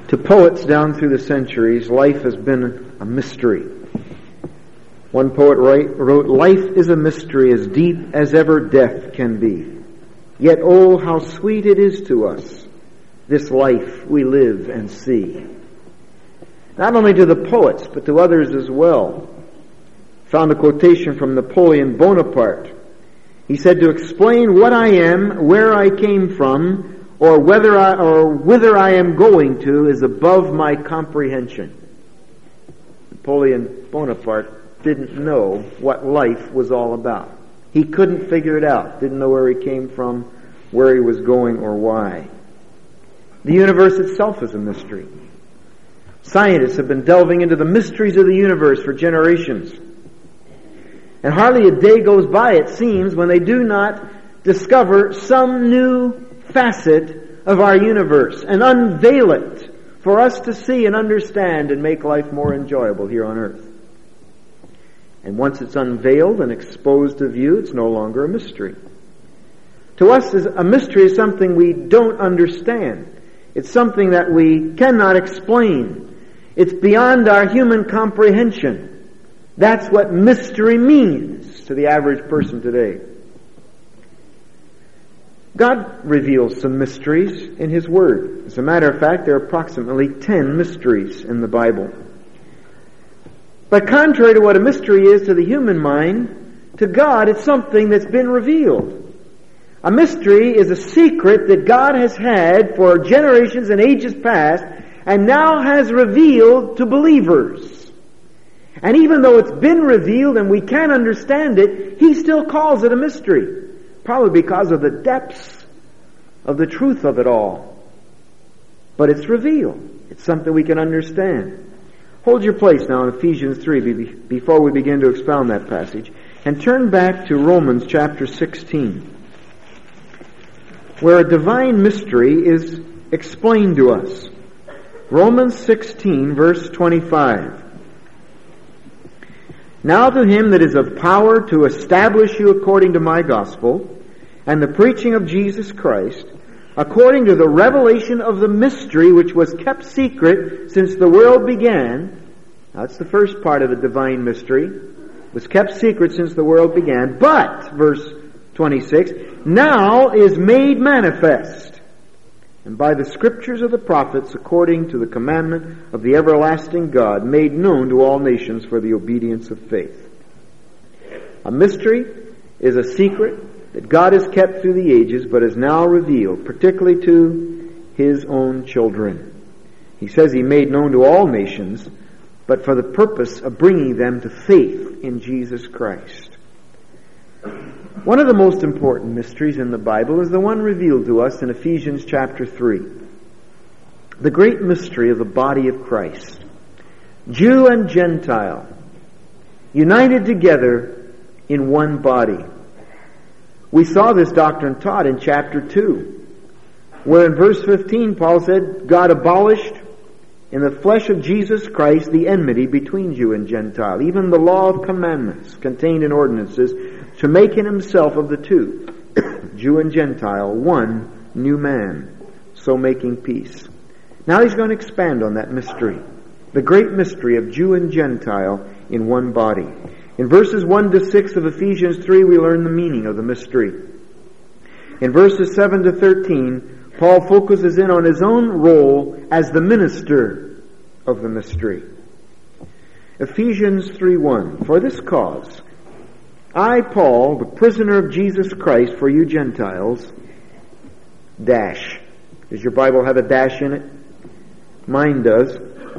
To poets down through the centuries, life has been a mystery. One poet wrote, "Life is a mystery as deep as ever death can be. Yet, oh, how sweet it is to us, this life we live and see." Not only to the poets, but to others as well. Found a quotation from Napoleon Bonaparte. He said, "To explain what I am, where I came from, or whither I am going to is above my comprehension." Napoleon Bonaparte didn't know what life was all about. He couldn't figure it out. Didn't know where he came from, where he was going, or why. The universe itself is a mystery. Scientists have been delving into the mysteries of the universe for generations. And hardly a day goes by, it seems, when they do not discover some new facet of our universe and unveil it for us to see and understand and make life more enjoyable here on earth. And once it's unveiled and exposed to view, it's no longer a mystery. To us, a mystery is something we don't understand. It's something that we cannot explain. It's beyond our human comprehension. That's what mystery means to the average person today. God reveals some mysteries in His Word. As a matter of fact, there are approximately 10 mysteries in the Bible. But contrary to what a mystery is to the human mind, to God it's something that's been revealed. A mystery is a secret that God has had for generations and ages past and now has revealed to believers. And even though it's been revealed and we can't understand it, He still calls it a mystery. Probably because of the depths of the truth of it all. But it's revealed. It's something we can understand. Hold your place now in Ephesians 3 before we begin to expound that passage. And turn back to Romans chapter 16, where a divine mystery is explained to us. Romans 16, verse 25. "Now to Him that is of power to establish you according to my gospel, and the preaching of Jesus Christ, according to the revelation of the mystery which was kept secret since the world began." That's the first part of the divine mystery. It was kept secret since the world began. "But," verse 26, "now is made manifest, and by the scriptures of the prophets, according to the commandment of the everlasting God, made known to all nations for the obedience of faith." A mystery is a secret that God has kept through the ages, but is now revealed, particularly to His own children. He says He made known to all nations, but for the purpose of bringing them to faith in Jesus Christ. One of the most important mysteries in the Bible is the one revealed to us in Ephesians chapter 3. The great mystery of the body of Christ. Jew and Gentile, united together in one body. We saw this doctrine taught in chapter 2, where in verse 15 Paul said, God abolished in the flesh of Jesus Christ the enmity between Jew and Gentile, even the law of commandments contained in ordinances, to make in Himself of the two, Jew and Gentile, one new man, so making peace. Now he's going to expand on that mystery, the great mystery of Jew and Gentile in one body. In verses 1 to 6 of Ephesians 3, we learn the meaning of the mystery. In verses 7 to 13, Paul focuses in on his own role as the minister of the mystery. Ephesians 3:1, "For this cause, I, Paul, the prisoner of Jesus Christ for you Gentiles," dash. Does your Bible have a dash in it? Mine does.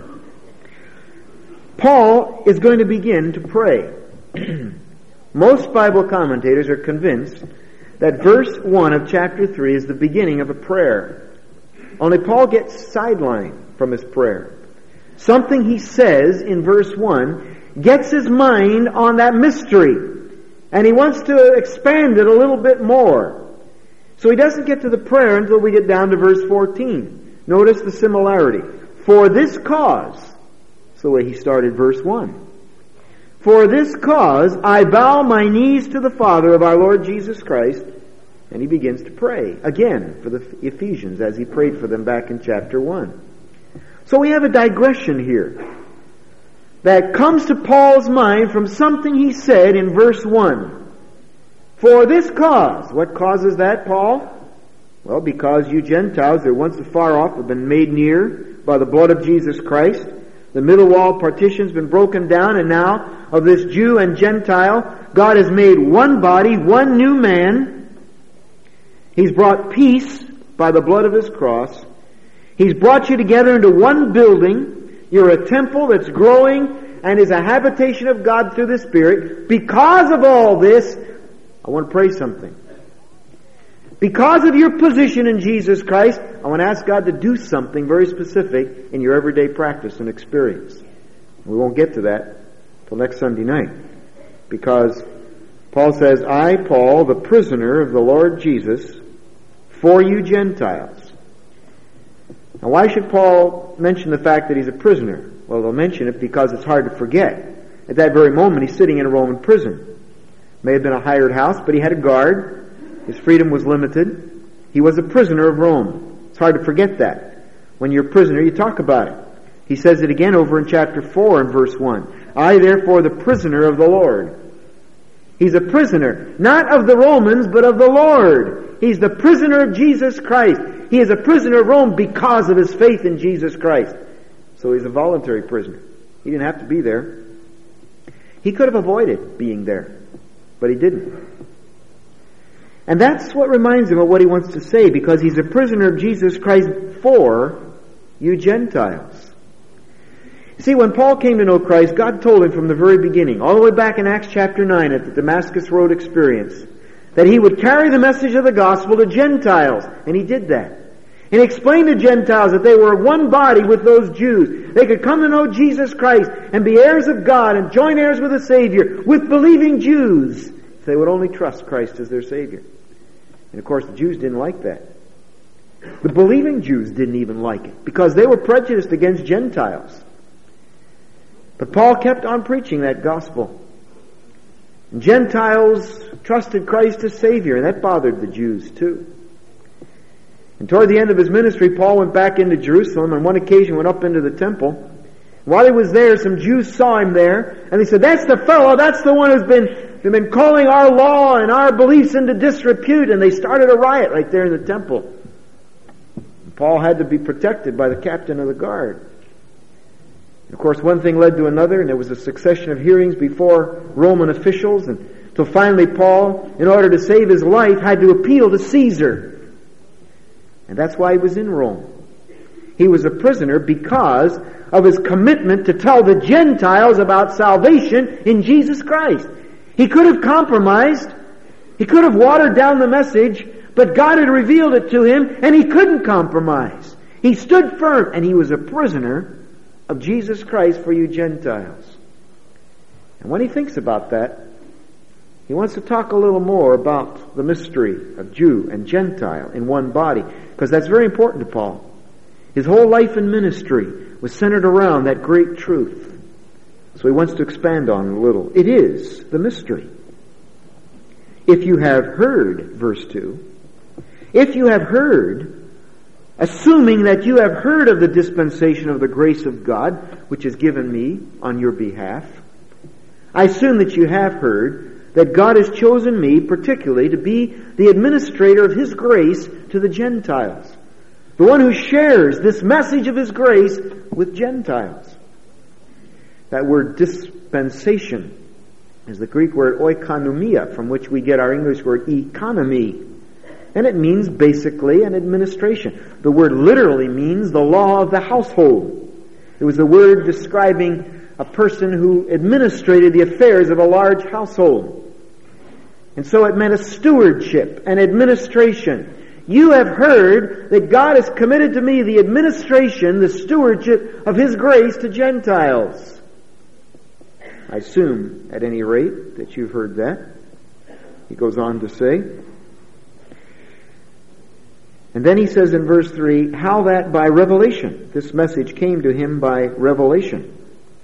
Paul is going to begin to pray. Most Bible commentators are convinced that verse 1 of chapter 3 is the beginning of a prayer. Only Paul gets sidelined from his prayer. Something he says in verse 1 gets his mind on that mystery, and he wants to expand it a little bit more. So he doesn't get to the prayer until we get down to verse 14. Notice the similarity. "For this cause," that's the way he started verse 1. "For this cause I bow my knees to the Father of our Lord Jesus Christ." And he begins to pray again for the Ephesians as he prayed for them back in chapter 1. So we have a digression here that comes to Paul's mind from something he said in verse 1. For this cause. What causes that, Paul? Well, because you Gentiles that were once afar off have been made near by the blood of Jesus Christ. The middle wall partition's been broken down, and now of this Jew and Gentile, God has made one body, one new man. He's brought peace by the blood of His cross. He's brought you together into one building. You're a temple that's growing and is a habitation of God through the Spirit. Because of all this, I want to pray something. Because of your position in Jesus Christ, I want to ask God to do something very specific in your everyday practice and experience. We won't get to that till next Sunday night. Because Paul says, I, Paul, the prisoner of the Lord Jesus, for you Gentiles. Now why should Paul mention the fact that he's a prisoner? Well, he'll mention it because it's hard to forget. At that very moment, he's sitting in a Roman prison. May have been a hired house, but he had a guard. His freedom was limited. He was a prisoner of Rome. It's hard to forget that. When you're a prisoner, you talk about it. He says it again over in chapter 4 and verse 1. I, therefore, the prisoner of the Lord. He's a prisoner, not of the Romans, but of the Lord. He's the prisoner of Jesus Christ. He is a prisoner of Rome because of his faith in Jesus Christ. So he's a voluntary prisoner. He didn't have to be there. He could have avoided being there, but he didn't. And that's what reminds him of what he wants to say, because he's a prisoner of Jesus Christ for you Gentiles. See, when Paul came to know Christ, God told him from the very beginning, all the way back in Acts chapter 9 at the Damascus Road experience, that he would carry the message of the gospel to Gentiles. And he did that. And he explained to Gentiles that they were one body with those Jews. They could come to know Jesus Christ and be heirs of God and joint heirs with the Savior, with believing Jews, if they would only trust Christ as their Savior. And of course the Jews didn't like that. The believing Jews didn't even like it, because they were prejudiced against Gentiles. But Paul kept on preaching that gospel. And Gentiles trusted Christ as Savior, and that bothered the Jews too. And toward the end of his ministry, Paul went back into Jerusalem, and on one occasion went up into the temple. While he was there, some Jews saw him there, and they said, that's the fellow, that's the one who's been calling our law and our beliefs into disrepute. And they started a riot right there in the temple. And Paul had to be protected by the captain of the guard. And of course, one thing led to another, and there was a succession of hearings before Roman officials, until finally Paul, in order to save his life, had to appeal to Caesar. And that's why he was in Rome. He was a prisoner because of his commitment to tell the Gentiles about salvation in Jesus Christ. He could have compromised. He could have watered down the message, but God had revealed it to him, and he couldn't compromise. He stood firm, and he was a prisoner of Jesus Christ for you Gentiles. And when he thinks about that, he wants to talk a little more about the mystery of Jew and Gentile in one body, because that's very important to Paul. His whole life and ministry was centered around that great truth. So he wants to expand on it a little. It is the mystery. If you have heard, verse 2, if you have heard, assuming that you have heard of the dispensation of the grace of God, which is given me on your behalf, I assume that you have heard that God has chosen me particularly to be the administrator of His grace to the Gentiles. The one who shares this message of His grace with Gentiles. That word dispensation is the Greek word oikonomia, from which we get our English word economy. And it means basically an administration. The word literally means the law of the household. It was the word describing a person who administrated the affairs of a large household. And so it meant a stewardship, an administration. You have heard that God has committed to me the administration, the stewardship of His grace to Gentiles. I assume, at any rate, that you've heard that. He goes on to say. And then he says in verse 3, how that by revelation, this message came to him by revelation.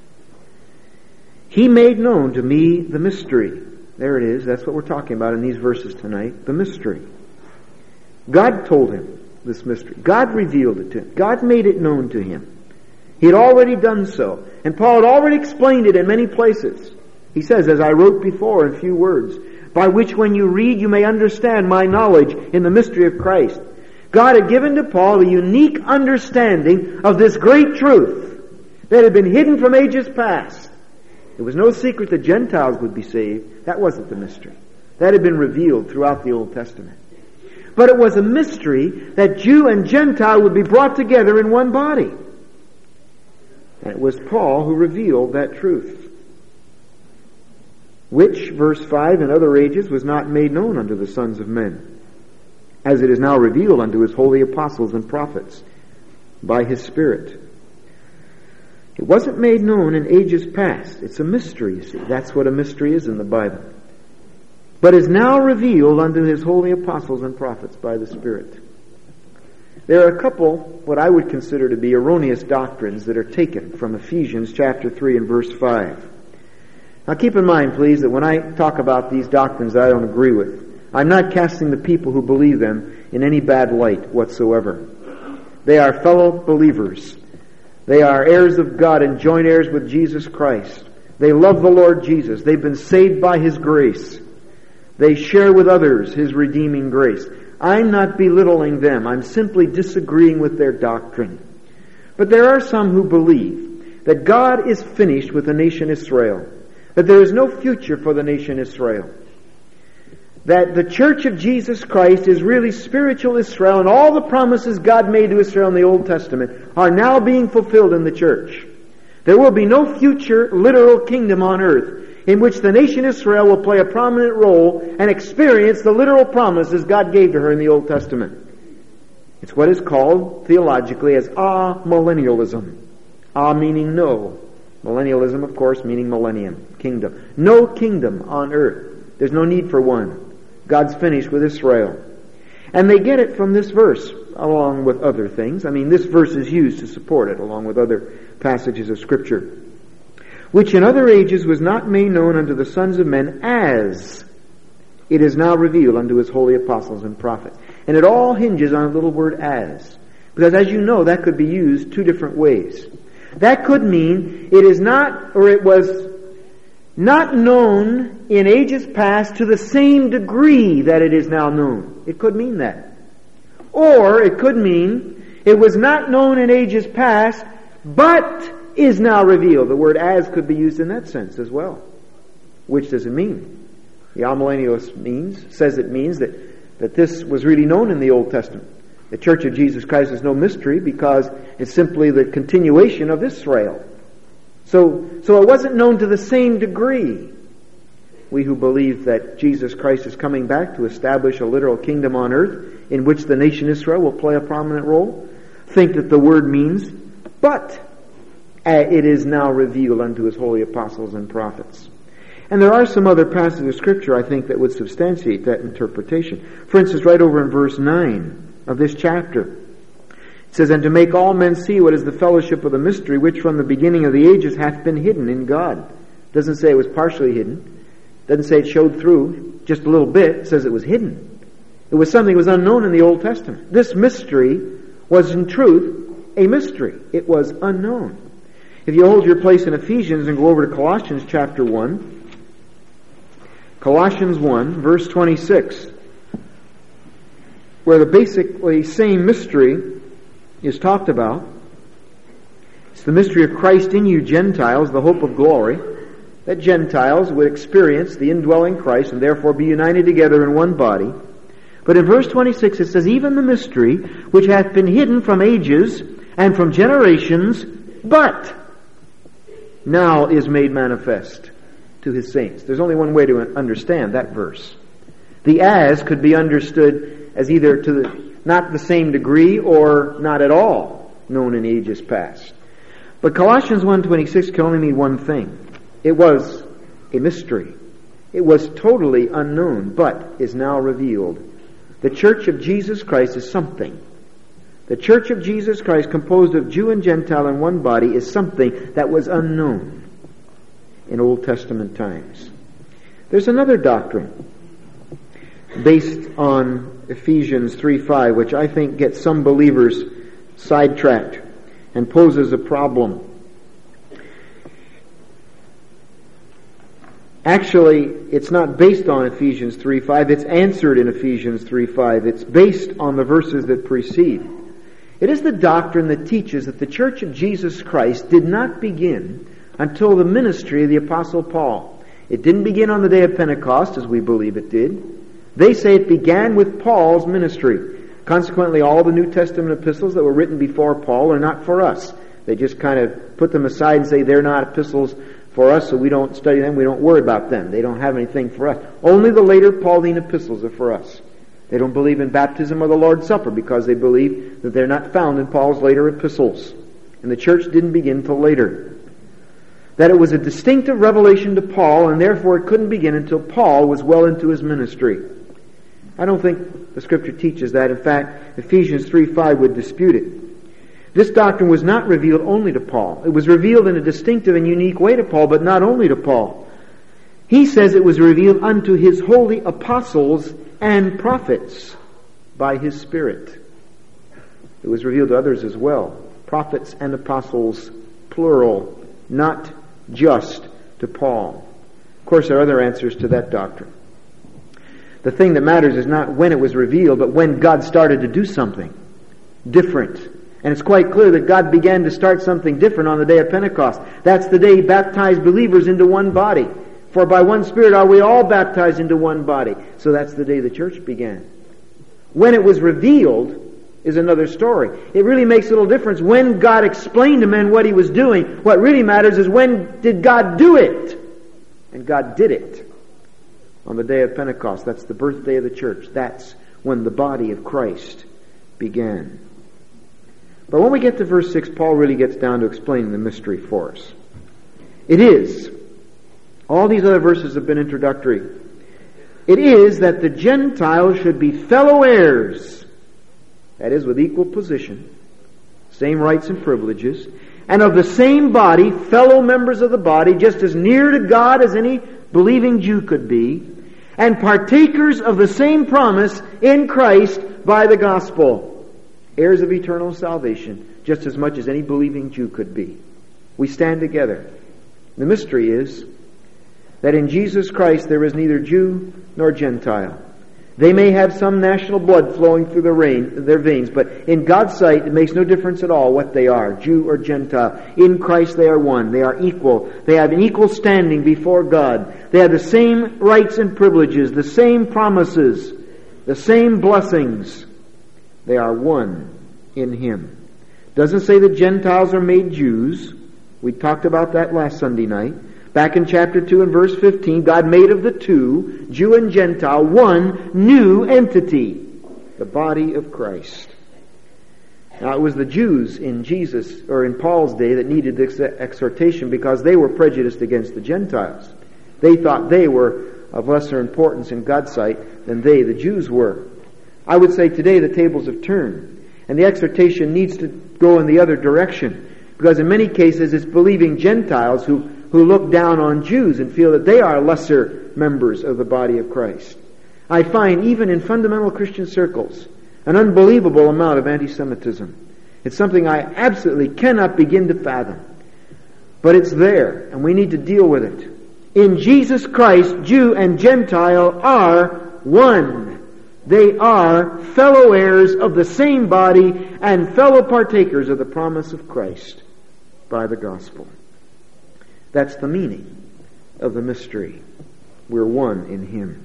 He made known to me the mystery. There it is. That's what we're talking about in these verses tonight. The mystery. God told him this mystery. God revealed it to him. God made it known to him. He had already done so. And Paul had already explained it in many places. He says, as I wrote before in few words, by which when you read you may understand my knowledge in the mystery of Christ. God had given to Paul a unique understanding of this great truth that had been hidden from ages past. It was no secret that Gentiles would be saved. That wasn't the mystery. That had been revealed throughout the Old Testament. But it was a mystery that Jew and Gentile would be brought together in one body. And it was Paul who revealed that truth, which, verse 5, in other ages was not made known unto the sons of men, as it is now revealed unto his holy apostles and prophets by his Spirit. It wasn't made known in ages past. It's a mystery, you see. That's what a mystery is in the Bible. But is now revealed unto his holy apostles and prophets by the Spirit. There are a couple, what I would consider to be erroneous doctrines that are taken from Ephesians chapter 3 and verse 5. Now keep in mind, please, that when I talk about these doctrines I don't agree with, I'm not casting the people who believe them in any bad light whatsoever. They are fellow believers. They are heirs of God and joint heirs with Jesus Christ. They love the Lord Jesus. They've been saved by His grace. They share with others His redeeming grace. I'm not belittling them. I'm simply disagreeing with their doctrine. But there are some who believe that God is finished with the nation Israel, that there is no future for the nation Israel, that the church of Jesus Christ is really spiritual Israel, and all the promises God made to Israel in the Old Testament are now being fulfilled in the church. There will be no future literal kingdom on earth in which the nation Israel will play a prominent role and experience the literal promises God gave to her in the Old Testament. It's what is called theologically as amillennialism. A meaning no. Millennialism, of course, meaning millennium, kingdom. No kingdom on earth. There's no need for one. God's finished with Israel. And they get it from this verse, along with other things. I mean, this verse is used to support it, along with other passages of Scripture. Which in other ages was not made known unto the sons of men, as it is now revealed unto His holy apostles and prophets. And it all hinges on a little word as. Because as you know, that could be used two different ways. That could mean it is not, or it was not known in ages past to the same degree that it is now known. It could mean that. Or it could mean it was not known in ages past, but is now revealed. The word as could be used in that sense as well. Which does it mean? The amillennialist says it means that this was really known in the Old Testament. The Church of Jesus Christ is no mystery because it's simply the continuation of Israel. So it wasn't known to the same degree. We who believe that Jesus Christ is coming back to establish a literal kingdom on earth in which the nation Israel will play a prominent role, think that the word means, but it is now revealed unto His holy apostles and prophets. And there are some other passages of Scripture, I think, that would substantiate that interpretation. For instance, right over in verse 9 of this chapter, it says, and to make all men see what is the fellowship of the mystery, which from the beginning of the ages hath been hidden in God. It doesn't say it was partially hidden. It doesn't say it showed through just a little bit. It says it was hidden. It was something that was unknown in the Old Testament. This mystery was in truth a mystery. It was unknown. If you hold your place in Ephesians and go over to Colossians chapter 1, Colossians 1, verse 26, where the basically same mystery is talked about. It's the mystery of Christ in you Gentiles, the hope of glory, that Gentiles would experience the indwelling Christ and therefore be united together in one body. But in verse 26 it says, even the mystery which hath been hidden from ages and from generations, but now is made manifest to His saints. There's only one way to understand that verse. The as could be understood as either not the same degree or not at all known in ages past. But Colossians 1:26 can only mean one thing. It was a mystery. It was totally unknown, but is now revealed. The Church of Jesus Christ is something. The Church of Jesus Christ, composed of Jew and Gentile in one body, is something that was unknown in Old Testament times. There's another doctrine based on Ephesians 3:5, which I think gets some believers sidetracked. and poses a problem. Actually, it's not based on Ephesians 3:5. It's answered in Ephesians 3:5. It's based on the verses that precede. It is the doctrine that teaches that the Church of Jesus Christ did not begin until the ministry of the Apostle Paul. It didn't begin on the day of Pentecost, as we believe it did. They say it began with Paul's ministry. Consequently, all the New Testament epistles that were written before Paul are not for us. They just kind of put them aside and say they're not epistles for us, so we don't study them, we don't worry about them. They don't have anything for us. Only the later Pauline epistles are for us. They don't believe in baptism or the Lord's Supper because they believe that they're not found in Paul's later epistles. And the church didn't begin till later. That it was a distinctive revelation to Paul, and therefore it couldn't begin until Paul was well into his ministry. I don't think the Scripture teaches that. In fact, Ephesians 3:5 would dispute it. This doctrine was not revealed only to Paul. It was revealed in a distinctive and unique way to Paul, but not only to Paul. He says it was revealed unto his holy apostles and prophets by his Spirit. It was revealed to others as well. Prophets and apostles, plural, not just to Paul. Of course, there are other answers to that doctrine. The thing that matters is not when it was revealed, but when God started to do something different. And it's quite clear that God began to start something different on the day of Pentecost. That's the day He baptized believers into one body. For by one Spirit are we all baptized into one body. So that's the day the church began. When it was revealed is another story. It really makes little difference when God explained to men what He was doing. What really matters is when did God do it? And God did it on the day of Pentecost. That's the birthday of the church. That's when the body of Christ began. But when we get to verse 6, Paul really gets down to explaining the mystery for us. It is, all these other verses have been introductory, it is that the Gentiles should be fellow heirs, that is, with equal position, same rights and privileges, and of the same body, fellow members of the body, just as near to God as any believing Jew could be, and partakers of the same promise in Christ by the gospel. Heirs of eternal salvation, just as much as any believing Jew could be. We stand together. The mystery is that in Jesus Christ there is neither Jew nor Gentile. They may have some national blood flowing through their veins, but in God's sight it makes no difference at all what they are, Jew or Gentile. In Christ they are one. They are equal. They have an equal standing before God. They have the same rights and privileges, the same promises, the same blessings. They are one in Him. Doesn't say that Gentiles are made Jews. We talked about that last Sunday night. Back in chapter 2 and verse 15, God made of the two, Jew and Gentile, one new entity, the body of Christ. Now it was the Jews in Jesus, or in Paul's day, that needed this exhortation because they were prejudiced against the Gentiles. They thought they were of lesser importance in God's sight than they, the Jews, were. I would say today the tables have turned, and the exhortation needs to go in the other direction, because in many cases it's believing Gentiles who look down on Jews and feel that they are lesser members of the body of Christ. I find even in fundamental Christian circles an unbelievable amount of anti-Semitism. It's something I absolutely cannot begin to fathom. But it's there, and we need to deal with it. In Jesus Christ, Jew and Gentile are one. They are fellow heirs of the same body and fellow partakers of the promise of Christ by the gospel. That's the meaning of the mystery. We're one in Him.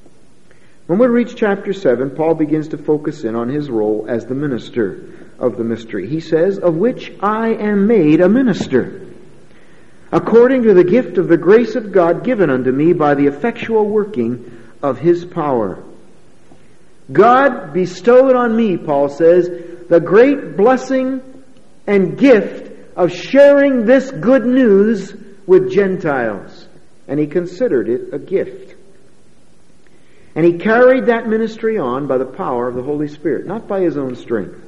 When we reach chapter 7, Paul begins to focus in on his role as the minister of the mystery. He says, of which I am made a minister, according to the gift of the grace of God given unto me by the effectual working of His power. God bestowed on me, Paul says, the great blessing and gift of sharing this good news with Gentiles. And He considered it a gift. And He carried that ministry on by the power of the Holy Spirit, not by His own strength.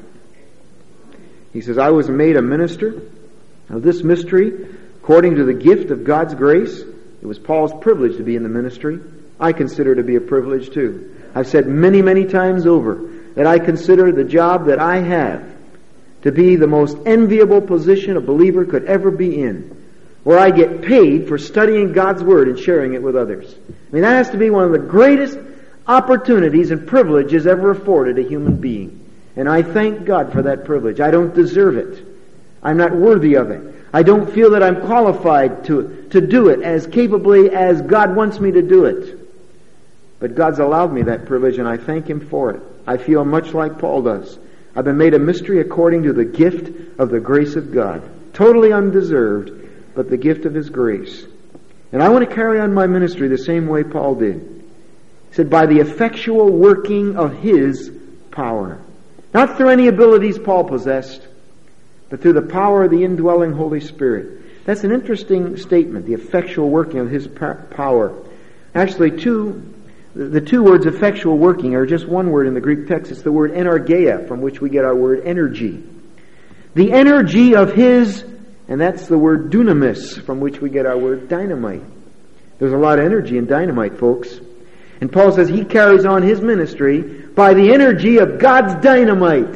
He says, I was made a minister of this mystery according to the gift of God's grace. It was Paul's privilege to be in the ministry. I consider it to be a privilege too. I've said many, many times over that I consider the job that I have to be the most enviable position a believer could ever be in, where I get paid for studying God's Word and sharing it with others. I mean, that has to be one of the greatest opportunities and privileges ever afforded a human being. And I thank God for that privilege. I don't deserve it. I'm not worthy of it. I don't feel that I'm qualified to do it as capably as God wants me to do it. But God's allowed me that privilege, and I thank Him for it. I feel much like Paul does. I've been made a mystery according to the gift of the grace of God. Totally undeserved, but the gift of His grace. And I want to carry on my ministry the same way Paul did. He said, by the effectual working of His power. Not through any abilities Paul possessed, but through the power of the indwelling Holy Spirit. That's an interesting statement, the effectual working of His power. Actually, the two words effectual working are just one word in the Greek text. It's the word energeia, from which we get our word energy. The energy of His, and that's the word dunamis, from which we get our word dynamite. There's a lot of energy in dynamite, folks. And Paul says he carries on his ministry by the energy of God's dynamite.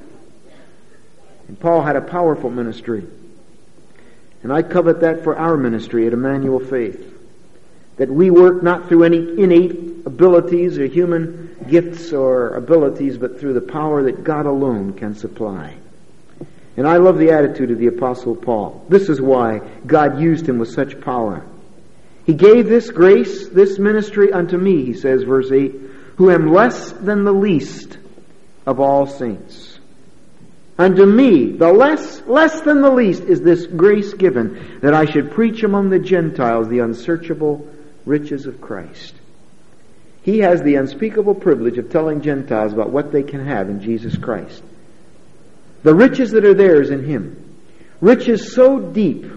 And Paul had a powerful ministry. And I covet that for our ministry at Emmanuel Faith. That we work not through any innate abilities or human gifts or abilities, but through the power that God alone can supply. And I love the attitude of the Apostle Paul. This is why God used him with such power. He gave this grace, this ministry unto me, he says, verse 8, who am less than the least of all saints. Unto me, the less than the least, is this grace given, that I should preach among the Gentiles the unsearchable riches of Christ. He has the unspeakable privilege of telling Gentiles about what they can have in Jesus Christ. The riches that are theirs in Him. Riches so deep,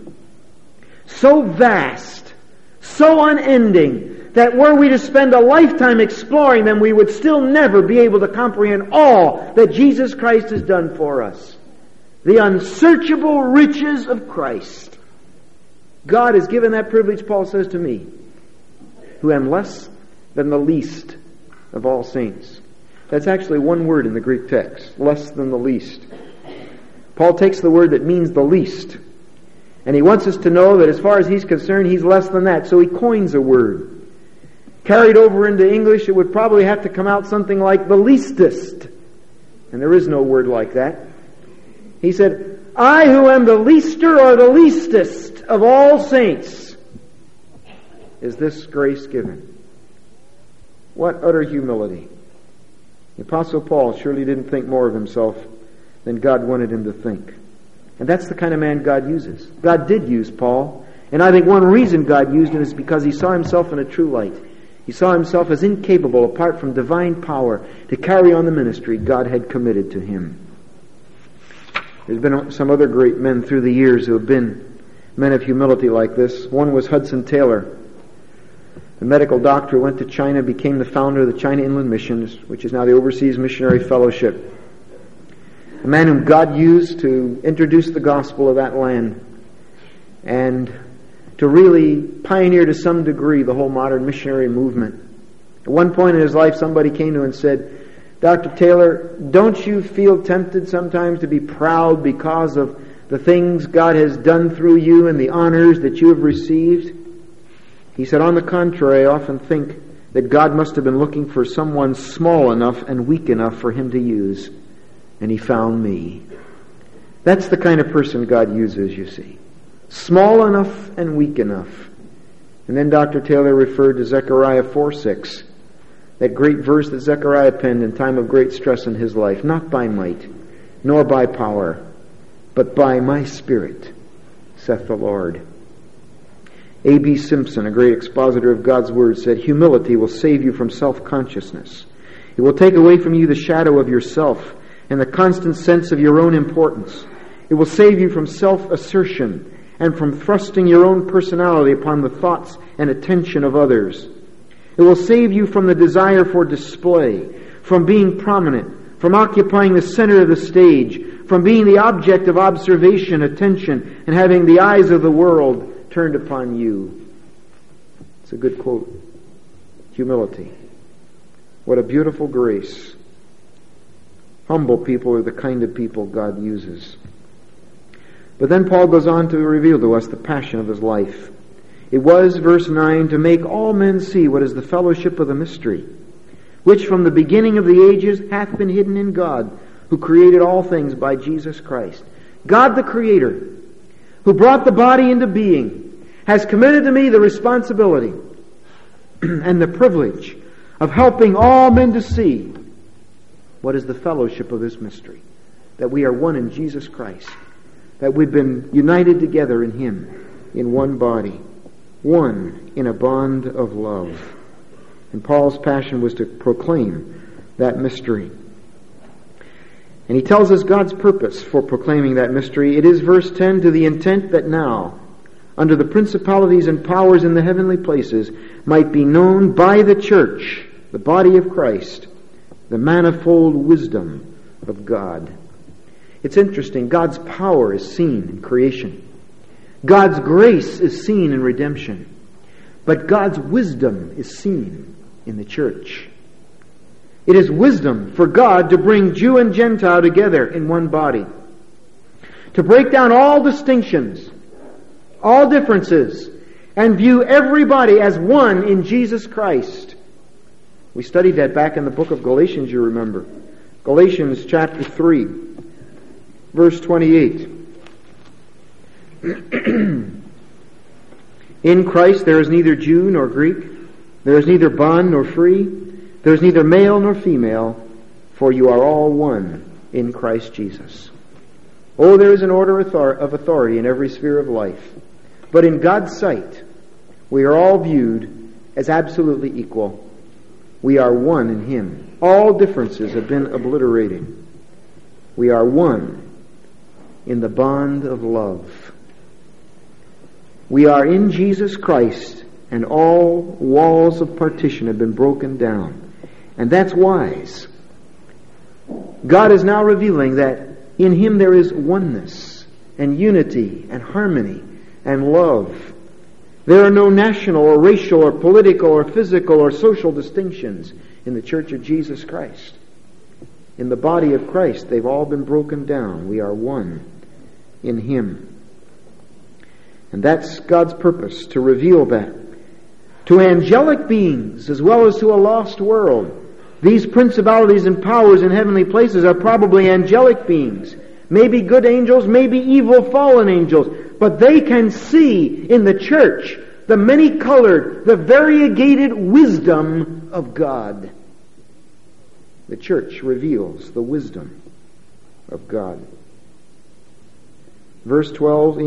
so vast, so unending, that were we to spend a lifetime exploring them, we would still never be able to comprehend all that Jesus Christ has done for us. The unsearchable riches of Christ. God has given that privilege, Paul says, to me, who am less than the least of all saints. That's actually one word in the Greek text, less than the least. Paul takes the word that means the least, and he wants us to know that as far as he's concerned, he's less than that. So he coins a word. Carried over into English, it would probably have to come out something like the leastest. And there is no word like that. He said, I who am the leaster or the leastest of all saints, is this grace given. What utter humility. The Apostle Paul surely didn't think more of himself than God wanted him to think. And that's the kind of man God uses. God did use Paul. And I think one reason God used him is because he saw himself in a true light. He saw himself as incapable, apart from divine power, to carry on the ministry God had committed to him. There's been some other great men through the years who have been men of humility like this. One was Hudson Taylor. A medical doctor who went to China, became the founder of the China Inland Missions, which is now the Overseas Missionary Fellowship. A man whom God used to introduce the gospel of that land and to really pioneer to some degree the whole modern missionary movement. At one point in his life, somebody came to him and said, Dr. Taylor, don't you feel tempted sometimes to be proud because of the things God has done through you and the honors that you have received? He said, on the contrary, I often think that God must have been looking for someone small enough and weak enough for Him to use. And He found me. That's the kind of person God uses, you see. Small enough and weak enough. And then Dr. Taylor referred to Zechariah 4:6, that great verse that Zechariah penned in time of great stress in his life. Not by might, nor by power, but by my Spirit, saith the Lord. A.B. Simpson, a great expositor of God's Word, said, humility will save you from self-consciousness. It will take away from you the shadow of yourself and the constant sense of your own importance. It will save you from self-assertion and from thrusting your own personality upon the thoughts and attention of others. It will save you from the desire for display, from being prominent, from occupying the center of the stage, from being the object of observation, attention, and having the eyes of the world turned upon you. It's a good quote. Humility. What a beautiful grace. Humble people are the kind of people God uses. But then Paul goes on to reveal to us the passion of his life. It was, verse 9, to make all men see what is the fellowship of the mystery, which from the beginning of the ages hath been hidden in God, who created all things by Jesus Christ. God the Creator, who brought the body into being, has committed to me the responsibility and the privilege of helping all men to see what is the fellowship of this mystery, that we are one in Jesus Christ, that we've been united together in Him, in one body, one in a bond of love. And Paul's passion was to proclaim that mystery. And he tells us God's purpose for proclaiming that mystery. It is, verse 10, to the intent that now, under the principalities and powers in the heavenly places, might be known by the church, the body of Christ, the manifold wisdom of God. It's interesting. God's power is seen in creation. God's grace is seen in redemption. But God's wisdom is seen in the church. It is wisdom for God to bring Jew and Gentile together in one body. To break down all distinctions, all differences, and view everybody as one in Jesus Christ. We studied that back in the book of Galatians, you remember. Galatians chapter 3, verse 28. In Christ there is neither Jew nor Greek, there is neither bond nor free, there is neither male nor female, for you are all one in Christ Jesus. Oh, there is an order of authority in every sphere of life. But in God's sight, we are all viewed as absolutely equal. We are one in Him. All differences have been obliterated. We are one in the bond of love. We are in Jesus Christ, and all walls of partition have been broken down. And that's wise. God is now revealing that in Him there is oneness and unity and harmony and love. There are no national or racial or political or physical or social distinctions in the Church of Jesus Christ. In the body of Christ, they've all been broken down. We are one in Him. And that's God's purpose, to reveal that. To angelic beings as well as to a lost world, these principalities and powers in heavenly places are probably angelic beings. Maybe good angels, maybe evil fallen angels. But they can see in the church the many-colored, the variegated wisdom of God. The church reveals the wisdom of God. Verse 12,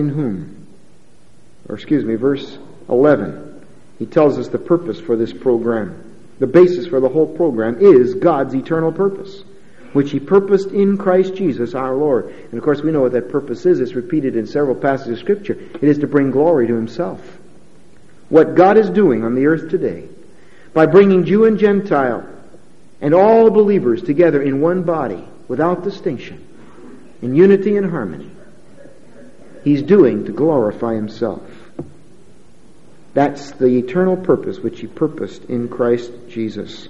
verse 11, he tells us the purpose for this program. The basis for the whole program is God's eternal purpose, which He purposed in Christ Jesus our Lord. And of course we know what that purpose is. It's repeated in several passages of Scripture. It is to bring glory to Himself. What God is doing on the earth today, by bringing Jew and Gentile and all believers together in one body, without distinction, in unity and harmony, He's doing to glorify Himself. That's the eternal purpose which He purposed in Christ Jesus.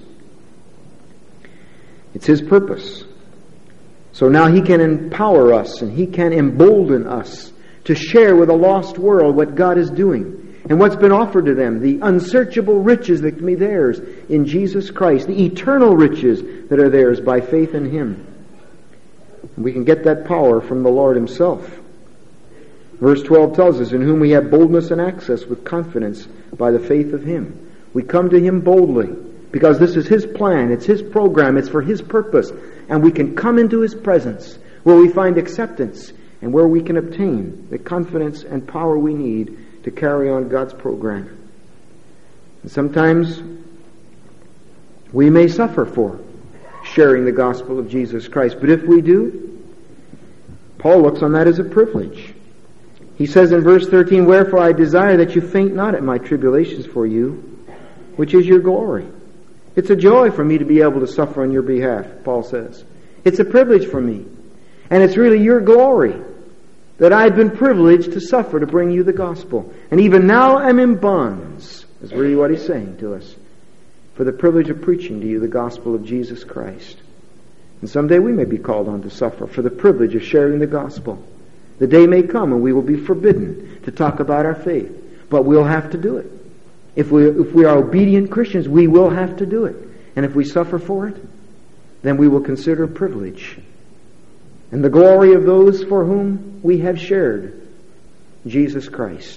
It's His purpose. So now He can empower us and He can embolden us to share with a lost world what God is doing and what's been offered to them, the unsearchable riches that can be theirs in Jesus Christ, the eternal riches that are theirs by faith in Him. And we can get that power from the Lord Himself. Verse 12 tells us, in whom we have boldness and access with confidence by the faith of Him. We come to Him boldly because this is His plan, it's His program, it's for His purpose. And we can come into His presence where we find acceptance and where we can obtain the confidence and power we need to carry on God's program. And sometimes we may suffer for sharing the gospel of Jesus Christ. But if we do, Paul looks on that as a privilege. He says in verse 13, wherefore I desire that you faint not at my tribulations for you, which is your glory. It's a joy for me to be able to suffer on your behalf, Paul says. It's a privilege for me. And it's really your glory that I've been privileged to suffer to bring you the gospel. And even now I'm in bonds, is really what he's saying to us, for the privilege of preaching to you the gospel of Jesus Christ. And someday we may be called on to suffer for the privilege of sharing the gospel. The day may come when we will be forbidden to talk about our faith, but we'll have to do it. If we are obedient Christians, we will have to do it. And if we suffer for it, then we will consider privilege and the glory of those for whom we have shared Jesus Christ.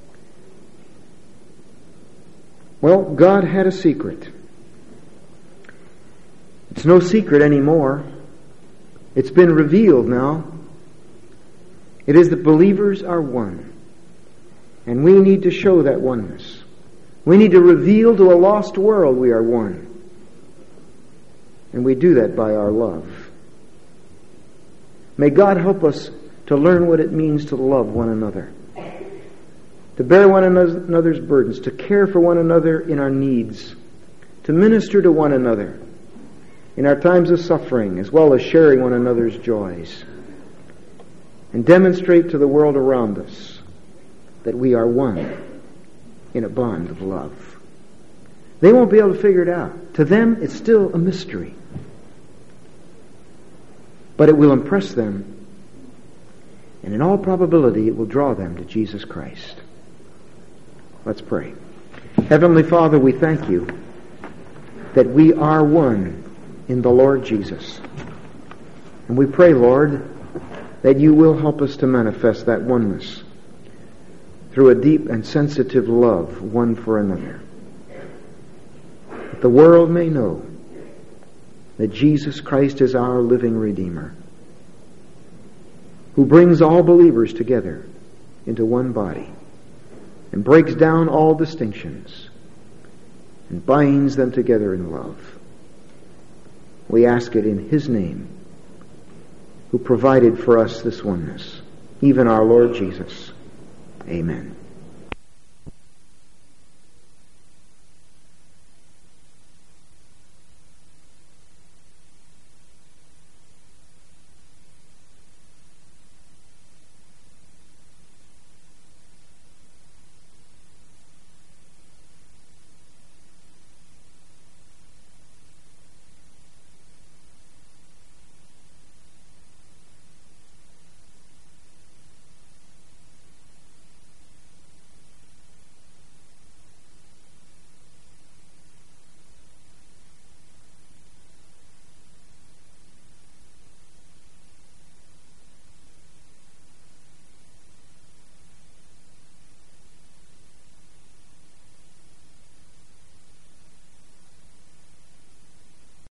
Well, God had a secret. It's no secret anymore. It's been revealed now. It is that believers are one. And we need to show that oneness. We need to reveal to a lost world we are one. And we do that by our love. May God help us to learn what it means to love one another, to bear one another's burdens, to care for one another in our needs, to minister to one another in our times of suffering, as well as sharing one another's joys, and demonstrate to the world around us that we are one in a bond of love. They won't be able to figure it out. To them, it's still a mystery. But it will impress them, and in all probability, it will draw them to Jesus Christ. Let's pray. Heavenly Father, we thank you that we are one in the Lord Jesus. And we pray, Lord, that you will help us to manifest that oneness through a deep and sensitive love one for another. That the world may know that Jesus Christ is our living Redeemer, who brings all believers together into one body and breaks down all distinctions and binds them together in love. We ask it in his name, who provided for us this oneness, even our Lord Jesus. Amen.